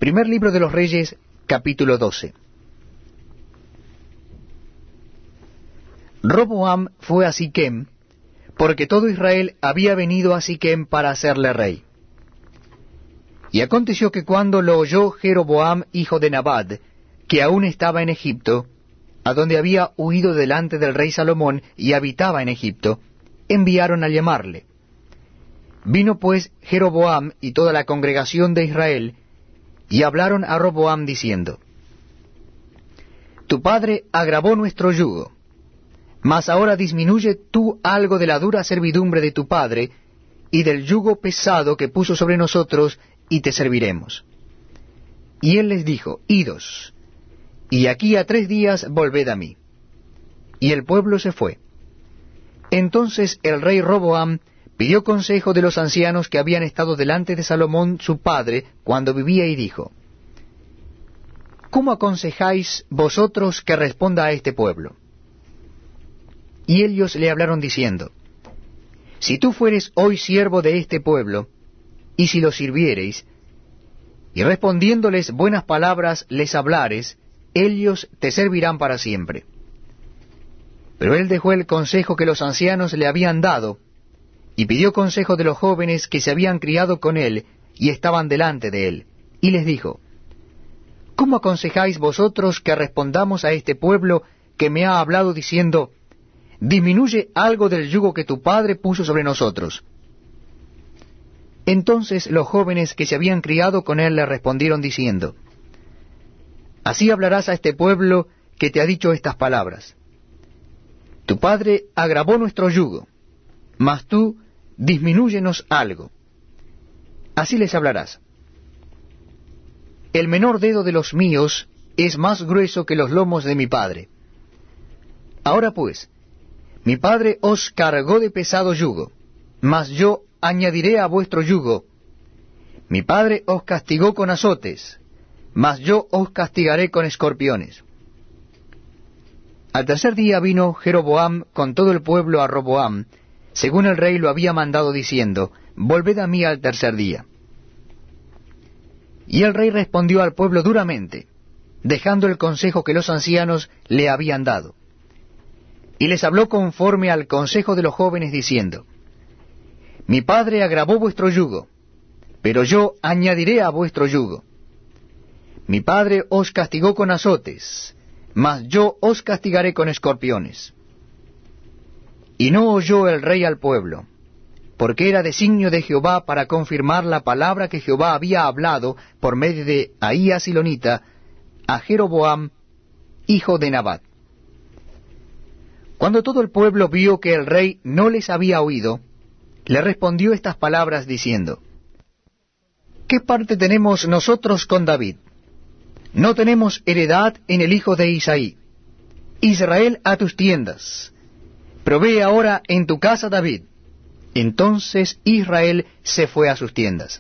Primer libro de los Reyes, capítulo 12. Roboam fue a Siquem, porque todo Israel había venido a Siquem para hacerle rey. Y aconteció que cuando lo oyó Jeroboam, hijo de Nabat, que aún estaba en Egipto, a donde había huido delante del rey Salomón y habitaba en Egipto, enviaron a llamarle. Vino pues Jeroboam y toda la congregación de Israel, y hablaron a Roboam diciendo: Tu padre agravó nuestro yugo, mas ahora disminuye tú algo de la dura servidumbre de tu padre, y del yugo pesado que puso sobre nosotros, y te serviremos. Y él les dijo: Idos, y aquí a 3 días volved a mí. Y el pueblo se fue. Entonces el rey Roboam pidió consejo de los ancianos que habían estado delante de Salomón su padre cuando vivía, y dijo: ¿Cómo aconsejáis vosotros que responda a este pueblo? Y ellos le hablaron diciendo: Si tú fueres hoy siervo de este pueblo, y si lo sirviereis, y respondiéndoles buenas palabras les hablares, ellos te servirán para siempre. Pero él dejó el consejo que los ancianos le habían dado, y pidió consejo de los jóvenes que se habían criado con él y estaban delante de él, y les dijo: ¿Cómo aconsejáis vosotros que respondamos a este pueblo que me ha hablado diciendo: Disminuye algo del yugo que tu padre puso sobre nosotros? Entonces los jóvenes que se habían criado con él le respondieron diciendo: Así hablarás a este pueblo que te ha dicho estas palabras: Tu padre agravó nuestro yugo, mas tú disminúyenos algo. Así les hablarás: El menor dedo de los míos es más grueso que los lomos de mi padre. Ahora pues, mi padre os cargó de pesado yugo, mas yo añadiré a vuestro yugo. Mi padre os castigó con azotes, mas yo os castigaré con escorpiones. Al 3er día vino Jeroboam con todo el pueblo a Roboam, según el rey lo había mandado, diciendo: Volved a mí al 3er día. Y el rey respondió al pueblo duramente, dejando el consejo que los ancianos le habían dado. Y les habló conforme al consejo de los jóvenes, diciendo: Mi padre agravó vuestro yugo, pero yo añadiré a vuestro yugo. Mi padre os castigó con azotes, mas yo os castigaré con escorpiones. Y no oyó el rey al pueblo, porque era designio de Jehová para confirmar la palabra que Jehová había hablado por medio de Ahías Silonita a Jeroboam, hijo de Nabat. Cuando todo el pueblo vio que el rey no les había oído, le respondió estas palabras diciendo: ¿Qué parte tenemos nosotros con David? No tenemos heredad en el hijo de Isaí. Israel, a tus tiendas. Provee ahora en tu casa David. Entonces Israel se fue a sus tiendas.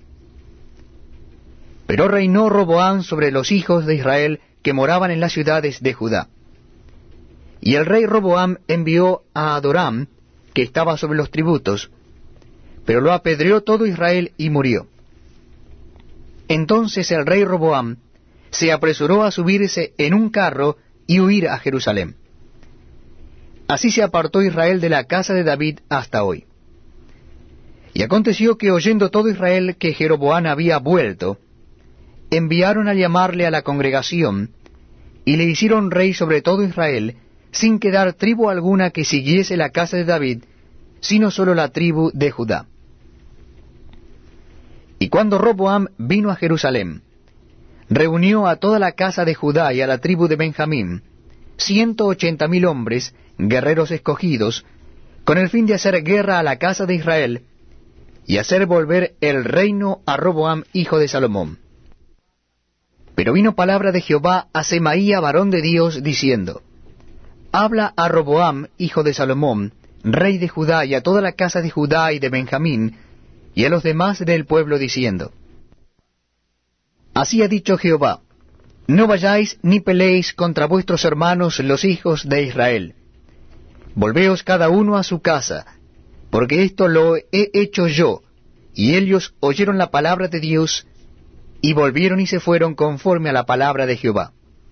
Pero reinó Roboam sobre los hijos de Israel que moraban en las ciudades de Judá. Y el rey Roboam envió a Adoram, que estaba sobre los tributos, pero lo apedreó todo Israel y murió. Entonces el rey Roboam se apresuró a subirse en un carro y huir a Jerusalén. Así se apartó Israel de la casa de David hasta hoy. Y aconteció que, oyendo todo Israel que Jeroboam había vuelto, enviaron a llamarle a la congregación, y le hicieron rey sobre todo Israel, sin quedar tribu alguna que siguiese la casa de David, sino sólo la tribu de Judá. Y cuando Roboam vino a Jerusalén, reunió a toda la casa de Judá y a la tribu de Benjamín, 180,000 hombres, guerreros escogidos, con el fin de hacer guerra a la casa de Israel, y hacer volver el reino a Roboam, hijo de Salomón. Pero vino palabra de Jehová a Semaía, varón de Dios, diciendo: Habla a Roboam, hijo de Salomón, rey de Judá, y a toda la casa de Judá y de Benjamín, y a los demás del pueblo, diciendo: Así ha dicho Jehová: No vayáis ni peleéis contra vuestros hermanos los hijos de Israel. Volveos cada uno a su casa, porque esto lo he hecho yo. Y ellos oyeron la palabra de Dios, y volvieron y se fueron conforme a la palabra de Jehová.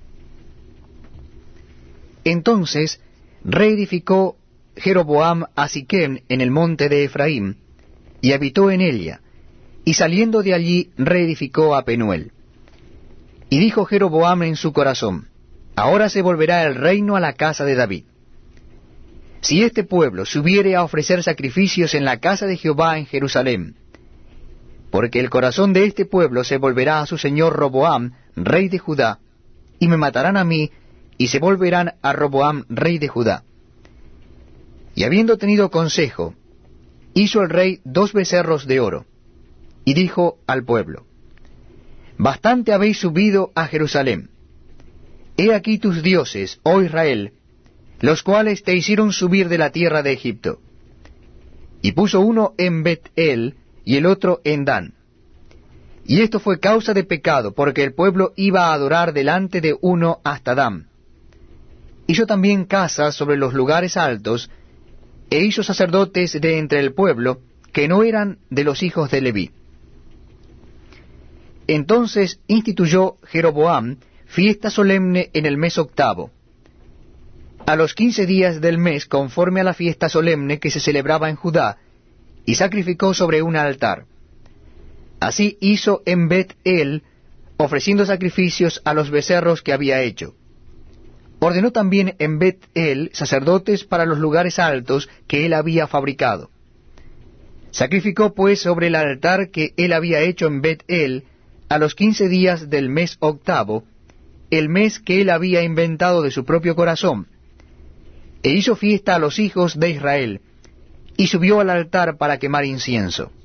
Entonces reedificó Jeroboam a Siquem en el monte de Efraín, y habitó en ella, y saliendo de allí reedificó a Penuel. Y dijo Jeroboam en su corazón, ahora se volverá el reino a la casa de David. Si este pueblo subiere a ofrecer sacrificios en la casa de Jehová en Jerusalén, porque el corazón de este pueblo se volverá a su señor Roboam, rey de Judá, y me matarán a mí, y se volverán a Roboam, rey de Judá. Y habiendo tenido consejo, hizo el rey 2 becerros de oro, y dijo al pueblo, bastante habéis subido a Jerusalén. He aquí tus dioses, oh Israel, los cuales te hicieron subir de la tierra de Egipto. Y puso uno en Bet-el, y el otro en Dan. Y esto fue causa de pecado, porque el pueblo iba a adorar delante de uno hasta Dan. Hizo también casas sobre los lugares altos, e hizo sacerdotes de entre el pueblo, que no eran de los hijos de Leví. Entonces instituyó Jeroboam fiesta solemne en el mes 8, a los 15 días del mes, conforme a la fiesta solemne que se celebraba en Judá, y sacrificó sobre un altar. Así hizo en Bet-el, ofreciendo sacrificios a los becerros que había hecho. Ordenó también en Bet-el sacerdotes para los lugares altos que él había fabricado. Sacrificó pues sobre el altar que él había hecho en Bet-el a los 15 días del mes 8, el mes que él había inventado de su propio corazón, e hizo fiesta a los hijos de Israel, y subió al altar para quemar incienso.